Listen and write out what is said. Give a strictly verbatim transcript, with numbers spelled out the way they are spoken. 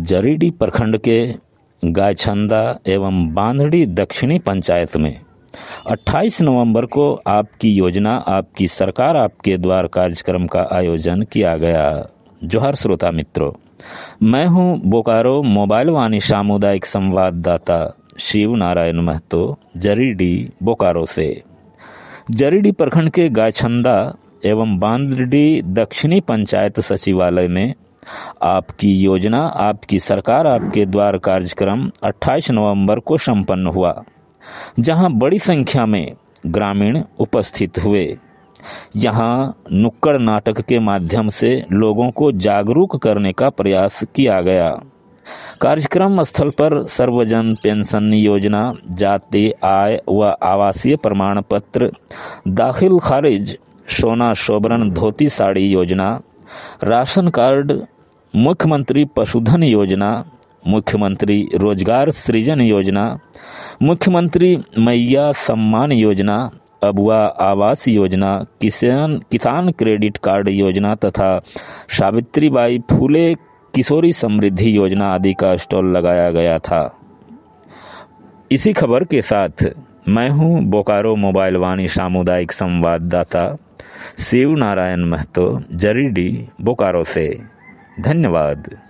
जरीडीह प्रखंड के गायछंदा एवं बांधड़ी दक्षिणी पंचायत में अट्ठाईस नवंबर को आपकी योजना आपकी सरकार आपके द्वार कार्यक्रम का आयोजन किया गया। जोहार श्रोता मित्रों, मैं हूं बोकारो मोबाइल वाणी सामुदायिक संवाददाता शिव नारायण महतो, जरीडीह बोकारो से। जरीडीह प्रखंड के गायछंदा एवं बांधड़ी दक्षिणी पंचायत सचिवालय में आपकी योजना आपकी सरकार आपके द्वार कार्यक्रम अट्ठाईस नवंबर को संपन्न हुआ, जहां बड़ी संख्या में ग्रामीण उपस्थित हुए। यहां नुक्कड़ नाटक के माध्यम से लोगों को जागरूक करने का प्रयास किया गया। कार्यक्रम स्थल पर सर्वजन पेंशन योजना, जाति आय व आवासीय प्रमाण पत्र, दाखिल खारिज, सोना सोबरन धोती साड़ी योजना, राशन कार्ड, मुख्यमंत्री पशुधन योजना, मुख्यमंत्री रोजगार सृजन योजना, मुख्यमंत्री मैया सम्मान योजना, अबुआ आवास योजना, किसान किसान क्रेडिट कार्ड योजना तथा सावित्रीबाई फुले किशोरी समृद्धि योजना आदि का स्टॉल लगाया गया था। इसी खबर के साथ मैं हूं बोकारो मोबाइल वाणी सामुदायिक संवाददाता शिव नारायण महतो, जरीडीह बोकारो से। धन्यवाद।